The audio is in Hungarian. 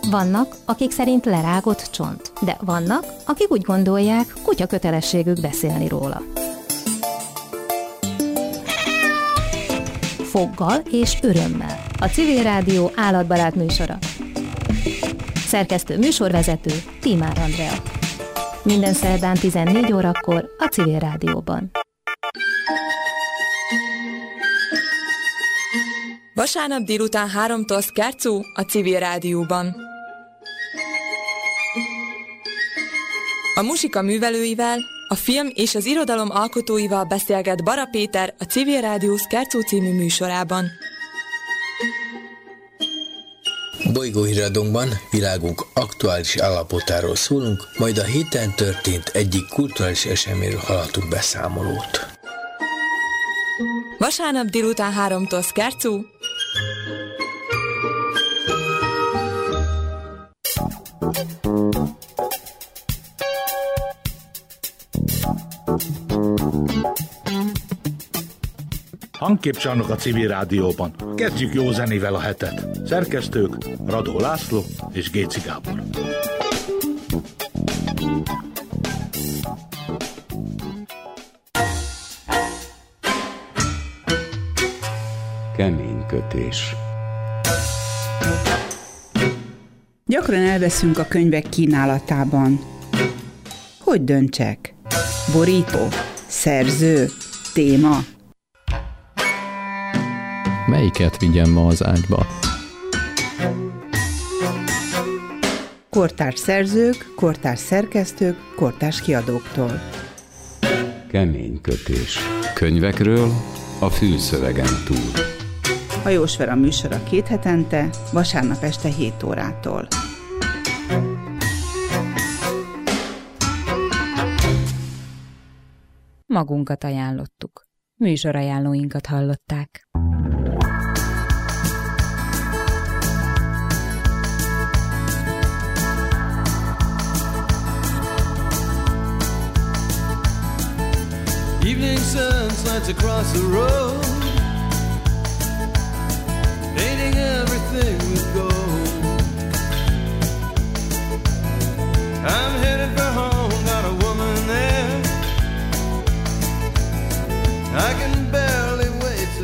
Vannak, akik szerint lerágott csont, de vannak, akik úgy gondolják, kutya kötelességük beszélni róla. Foggal és örömmel. A Civil Rádió állatbarát műsora. Szerkesztő műsorvezető Tímár Andrea. Minden szerdán 14 órakor a Civil Rádióban. Vasárnap délután 3-tól Szkárcú a Civil Rádióban. A muzsika művelőivel, a film és az irodalom alkotóival beszélget Bara Péter a Civil Rádió Szkárcú című műsorában. Bolygóhíradónkban világunk aktuális állapotáról szólunk, majd a héten történt egyik kulturális eseményről hallhatunk beszámolót. Vasárnap délután 3-tól Szkárcú. Hangképcsarnok a Civil Rádióban. Kezdjük jó zenével a hetet. Szerkesztők Radó László és Géci Gábor. Keménykötés. Gyakran elveszünk a könyvek kínálatában. Hogy döntsek? Borító? Szerző? Téma? Melyiket vigyem ma az ágyba? Kortárs szerzők, kortárs szerkesztők, kortárs kiadóktól. Keménykötés. Könyvekről a fülszövegen túl. Hajós Vera műsora 2 hetente, vasárnap este 7 órától. Magunkat ajánlottuk. Műsorajánlóinkat hallották. Evening sun slides across the road.